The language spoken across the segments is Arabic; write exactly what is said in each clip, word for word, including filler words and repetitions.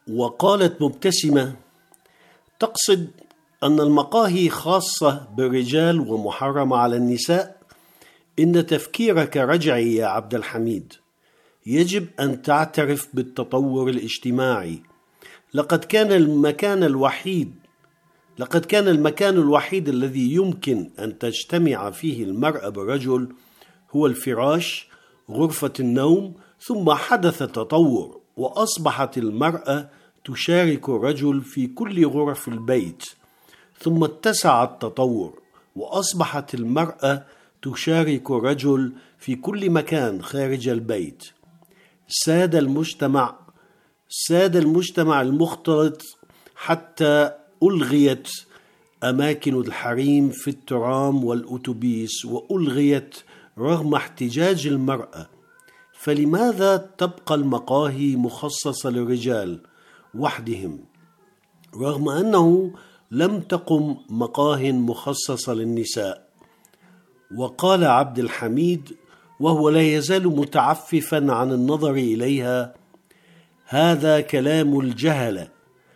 وقالت مبتسمة: تقصد أن المقاهي خاصة بالرجال ومحرمة على النساء؟ إن تفكيرك رجعي يا عبد الحميد. يجب أن تعترف بالتطور الاجتماعي. لقد كان المكان الوحيد لقد كان المكان الوحيد الذي يمكن أن تجتمع فيه المرأة بالرجل هو الفراش، غرفة النوم، ثم حدث تطور وأصبحت المرأة تشارك الرجل في كل غرف البيت، ثم اتسع التطور وأصبحت المرأة تشارك الرجل في كل مكان خارج البيت. ساد المجتمع ساد المجتمع المختلط حتى ألغيت أماكن الحريم في الترام والأتوبيس، وألغيت رغم احتجاج المرأة. فلماذا تبقى المقاهي مخصصة للرجال وحدهم، رغم أنه لم تقم مقاه مخصصة للنساء؟ وقال عبد الحميد وهو لا يزال متعففا عن النظر إليها: هذا كلام الجهلة.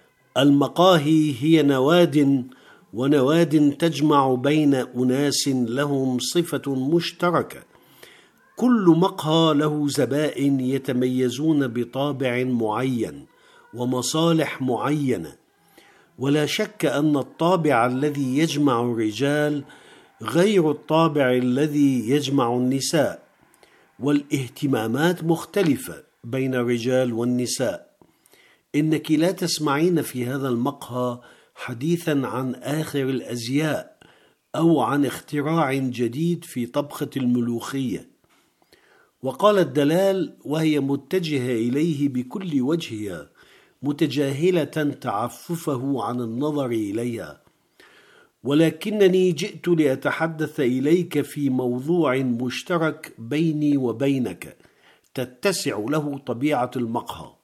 المقاهي هي نواد، ونواد تجمع بين أناس لهم صفة مشتركة. كل مقهى له زبائن يتميزون بطابع معين ومصالح معينة، ولا شك أن الطابع الذي يجمع الرجال غير الطابع الذي يجمع النساء، والاهتمامات مختلفة بين الرجال والنساء. إنك لا تسمعين في هذا المقهى حديثا عن آخر الأزياء أو عن اختراع جديد في طبخة الملوخية. وقالت دلال وهي متجهة إليه بكل وجهها، متجاهلة تعففه عن النظر إليها: ولكنني جئت لأتحدث إليك في موضوع مشترك بيني وبينك تتسع له طبيعة المقهى.